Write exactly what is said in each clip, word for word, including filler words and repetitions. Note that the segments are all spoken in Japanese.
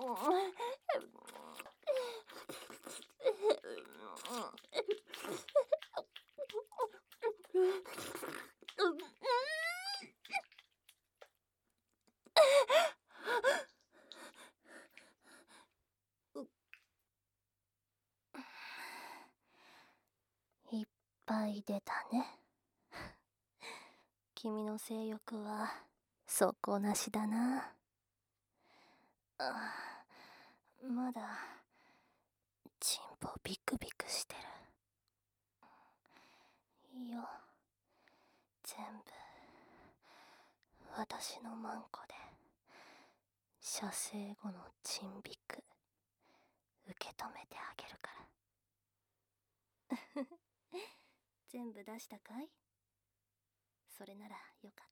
いっぱい出たね。君の性欲は底なしだな。あ、まだチンポビクビクしてる。いいよ、全部私のマンコで射精後のチンビク受け止めてあげるから全部出したかい？それならよかった。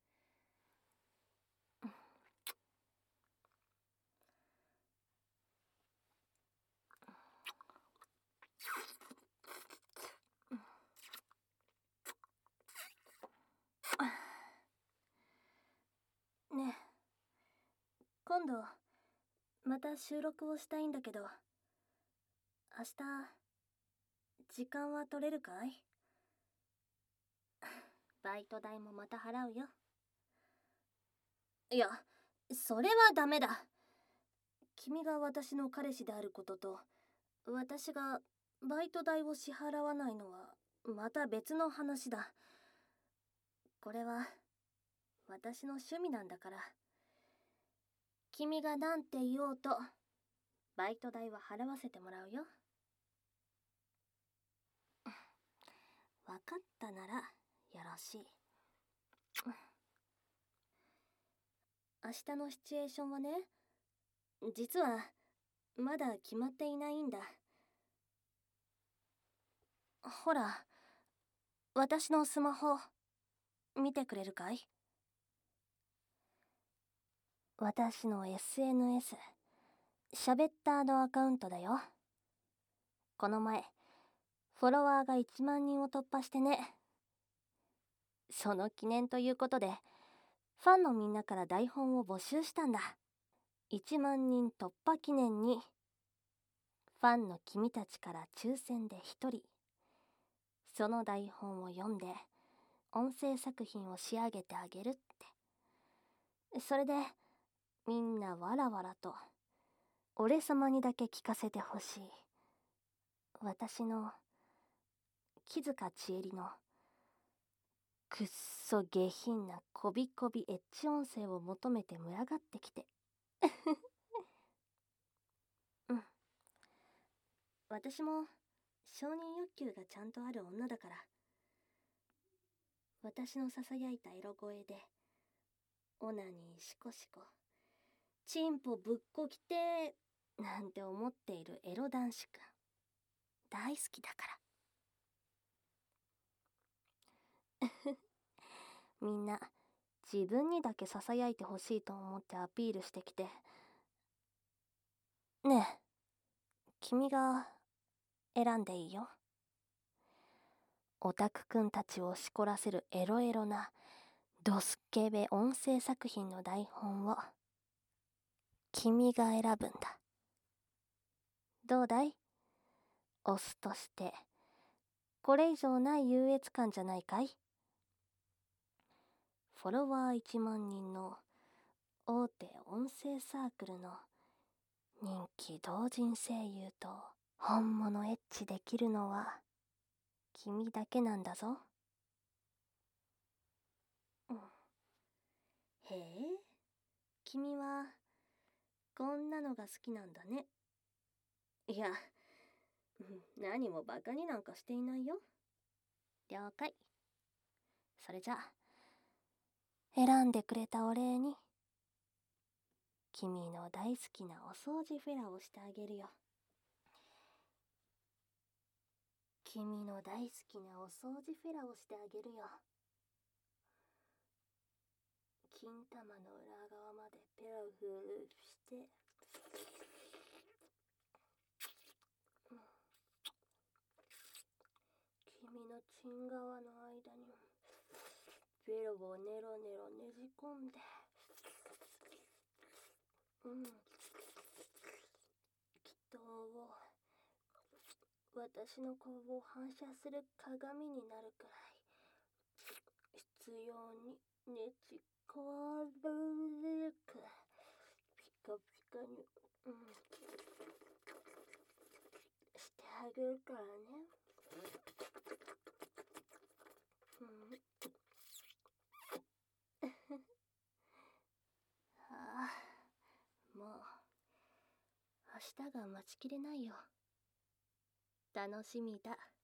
ねえ、今度また収録をしたいんだけど、明日時間は取れるかい？バイト代もまた払うよ。いや、それはダメだ。君が私の彼氏であることと、私がバイト代を支払わないのはまた別の話だ。これは私の趣味なんだから。君が何て言おうとバイト代は払わせてもらうよ。分かったならよろしい。明日のシチュエーションはね、実はまだ決まっていないんだ。ほら、私のスマホ見てくれるかい？私の エスエヌエス しゃべったーのアカウントだよ。この前フォロワーがいちまんにんを突破してね。その記念ということでファンのみんなから台本を募集したんだ。いちまんにん突破記念にファンの君たちから抽選でひとりその台本を読んで音声作品を仕上げてあげるって。それでみんなわらわらと俺様にだけ聞かせてほしい私の木塚千恵里のくっそ下品なこびこびエッチ音声を求めて群がってきてうん私も承認欲求がちゃんとある女だから、私のささやいたエロ声でオナニーシコシコチンポぶっこきてなんて思っているエロ男子くん大好きだからみんな自分にだけささやいてほしいと思ってアピールしてきて、ねえ君が選んでいいよ。オタクくんたちをしこらせるエロエロなドスケベ音声作品の台本を君が選ぶんだ。どうだい？オスとしてこれ以上ない優越感じゃないかい？フォロワーいちまんにんの大手音声サークルの人気同人声優と本物エッチできるのは君だけなんだぞ。うん、へえ、君はこんなのが好きなんだね。いや、何もバカになんかしていないよ。了解。それじゃあ選んでくれたお礼に君の大好きなお掃除フェラをしてあげるよ。君の大好きなお掃除フェラをしてあげるよ。金玉の裏側までペロフルして、うん、君のチン側の間にベロをネロネロねじ込んで、うん、 祈祷を、私の顔を反射する鏡になるくらい必要にねちこわるくピカピカに、うん、してあげるからね。うん。ああ、もう明日が待ちきれないよ。楽しみだ。